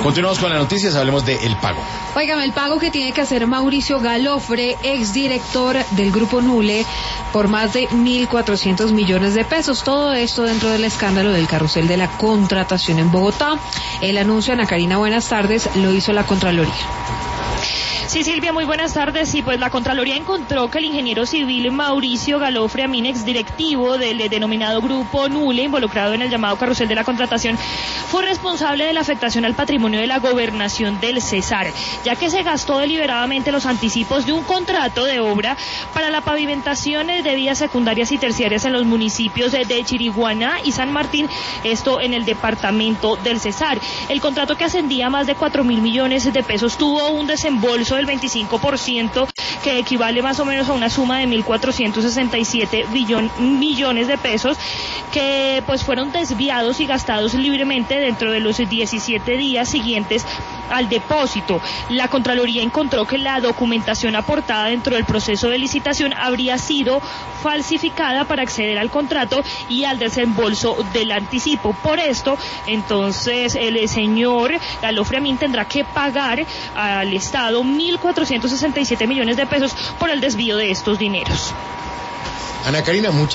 Continuamos con las noticias, hablemos de El Pago. Óigame, el pago que tiene que hacer Mauricio Galofre, exdirector del Grupo Nule, por más de 1.400 millones de pesos. Todo esto dentro del escándalo del carrusel de la contratación en Bogotá. El anuncio, Ana Karina, buenas tardes, lo hizo la Contraloría. Sí, Silvia, muy buenas tardes. Y pues la Contraloría encontró que el ingeniero civil Mauricio Galofre Amin, exdirectivo del denominado Grupo Nule, involucrado en el llamado carrusel de la contratación, fue responsable de la afectación al patrimonio de la gobernación del Cesar, ya que se gastó deliberadamente los anticipos de un contrato de obra para la pavimentación de vías secundarias y terciarias en los municipios de Chiriguaná y San Martín, esto en el departamento del Cesar. El contrato, que ascendía a más de 4.000 millones de pesos, tuvo un desembolso del 25%, que equivale más o menos a una suma de 1.467 millones de pesos, que pues fueron desviados y gastados libremente dentro de los 17 días siguientes al depósito. La Contraloría encontró que la documentación aportada dentro del proceso de licitación habría sido falsificada para acceder al contrato y al desembolso del anticipo. Por esto, entonces, el señor Galofre Amin tendrá que pagar al Estado 1.467 millones de pesos por el desvío de estos dineros. Ana Karina, muchas